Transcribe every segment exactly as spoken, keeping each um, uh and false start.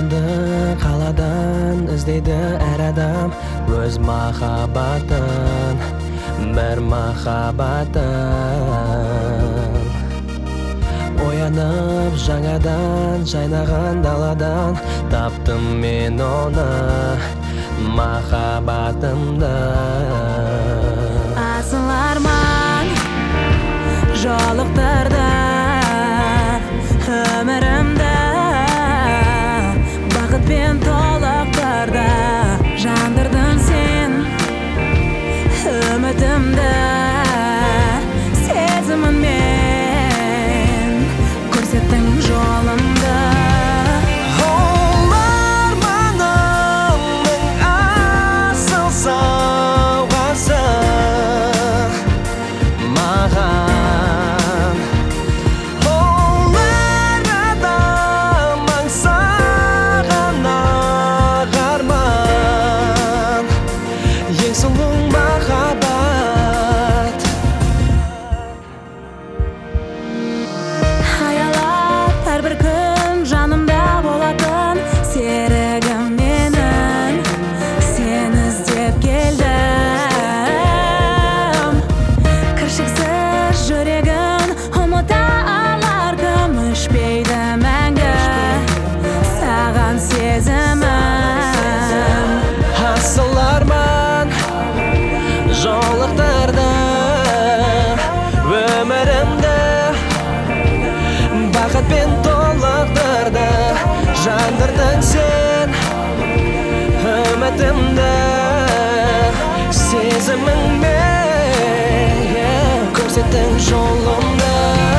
Oyandı qaladan izleydi er adam Öz mahabbatın, bir mahabbatın Oyanıp жаңадан жайнаған даладан Таптым мен оны махаббатымды Asıl arman жолықтырды өмірімді Бақытпен толықтырды Жандырдың сен үмітімді Сезіміңмен көрсеттің жолымды Жолықтырды өмірімді Бақытпен толықтырды Жандырдың сен үмітімді Сезіміңмен көрсеттің жолымды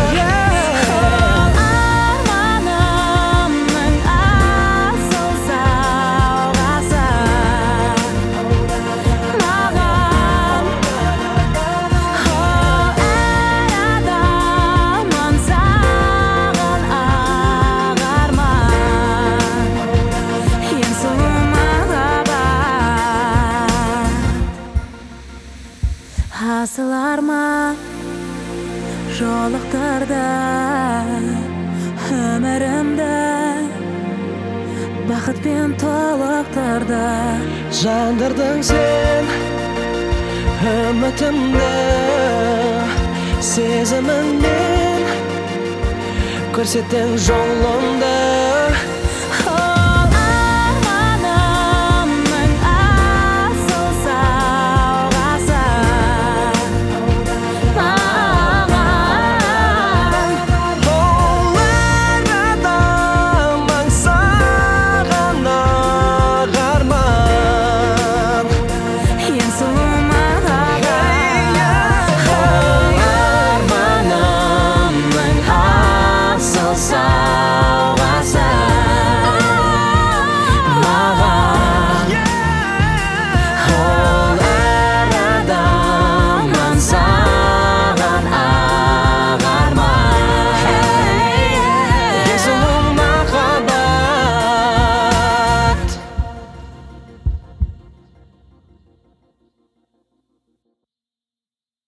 Asıl arman жолықтырды өмірімді Бақытпен толықтырды Жандырдың сен үмітімді Сезіміңмен көрсеттің жолымды